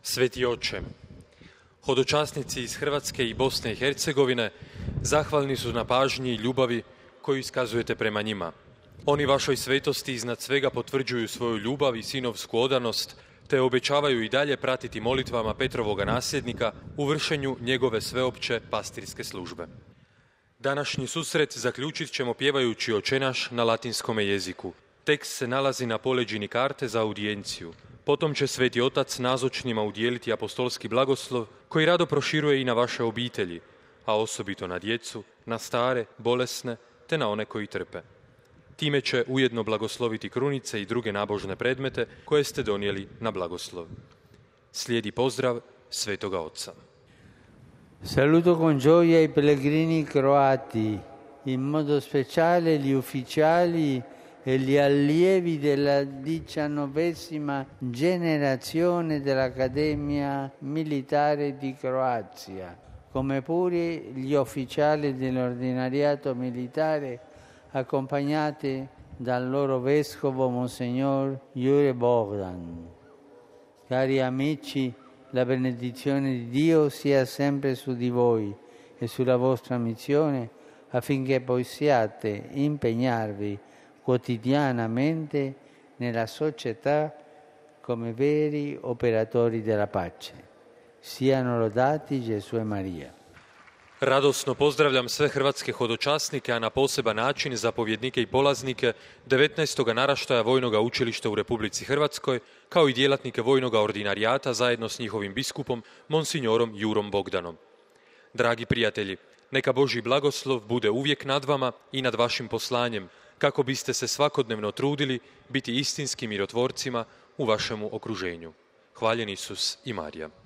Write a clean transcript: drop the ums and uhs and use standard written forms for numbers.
Sveti oče, hodočasnici iz Hrvatske i Bosne i Hercegovine zahvalni su na pažnji i ljubavi koju iskazujete prema njima. Oni vašoj svetosti iznad svega potvrđuju svoju ljubav i sinovsku odanost, te obećavaju i dalje pratiti molitvama Petrovoga nasljednika u vršenju njegove sveopće pastirske službe. Današnji susret zaključit ćemo pjevajući Oče naš na latinskome jeziku. Tekst se nalazi na poleđini karte za audijenciju. Potom će Sveti Otac nazočnima udijeliti apostolski blagoslov koji rado proširuje i na vaše obitelji, a osobito na djecu, na stare, bolesne te na one koji trpe. Time će ujedno blagosloviti krunice i druge nabožne predmete koje ste donijeli na blagoslov. Slijedi pozdrav Svetoga Oca. Saluto con gioia i pellegrini croati, in modo speciale gli ufficiali e gli allievi della 19ª generazione dell'Accademia Militare di Croazia, come pure gli ufficiali dell'ordinariato militare accompagnati dal loro vescovo Monsignor Jure Bogdan. Cari amici, la benedizione di Dio sia sempre su di voi e sulla vostra missione affinché possiate impegnarvi quotidianamente nella società come veri operatori della pace. Siano lodati Gesù e Marija. Radosno pozdravljam sve hrvatske hodočasnike, a na poseban način zapovjednike i polaznike 19. naraštaja Vojnoga učilišta u Republici Hrvatskoj, kao i djelatnike Vojnoga ordinarijata zajedno s njihovim biskupom, monsignorom Jurom Bogdanom. Dragi prijatelji, neka Božji blagoslov bude uvijek nad vama i nad vašim poslanjem, kako biste se svakodnevno trudili biti istinskim mirotvorcima u vašemu okruženju. Hvaljen Isus i Marija.